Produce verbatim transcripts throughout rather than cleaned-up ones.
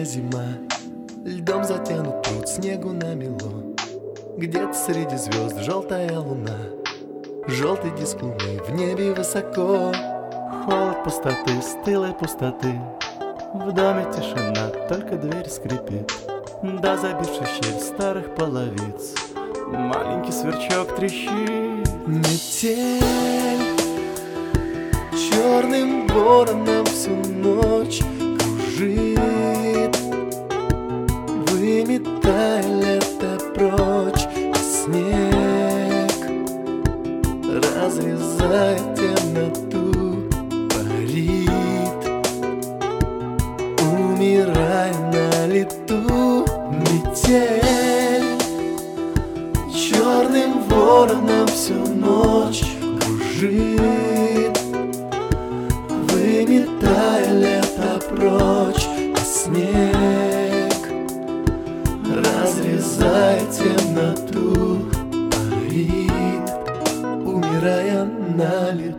Долгая зима, льдом затянут пруд, снегу намело. Где-то среди звезд желтая луна, желтый диск луны в небе высоко. Холод пустоты, стылой пустоты, в доме тишина, только дверь скрипит. Да забивший щель старых половиц, маленький сверчок трещит. Метель черным вороном всю ночь кружит, выметая лето прочь, а снег, разрезая темноту, парит, умирая на лету. Метель черным вороном всю ночь кружит, выметая лето прочь, а снег, разрезая темноту, парит, умирая на лету.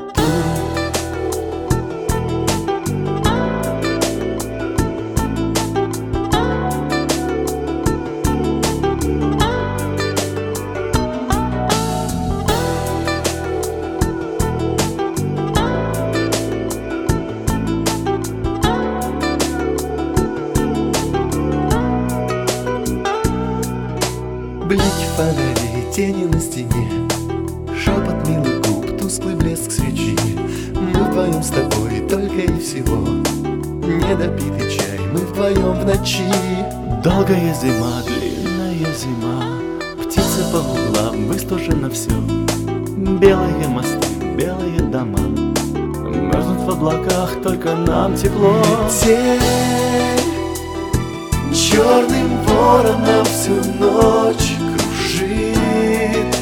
Блики фонарей, тени на стене, шепот милых губ, тусклый блеск свечи. Мы вдвоем с тобой только и всего, недопитый чай, мы вдвоем в ночи. Долгая зима, длинная зима, птицы по углам, выстужено все. Белые мосты, белые дома, мерзнут в облаках, только нам тепло. Метель черным вороном всю ночь кружит,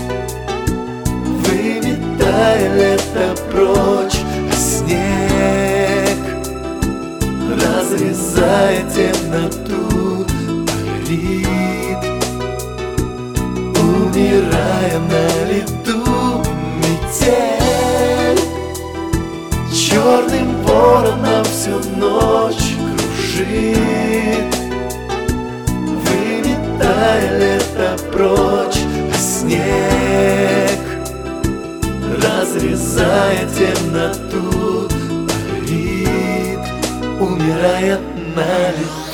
выметая лето прочь, а снег, разрезая темноту, парит, умирая на лету. Метель черным вороном всю ночь кружит, выметая лето прочь, а снег, разрезая темноту, парит, умирая на лету.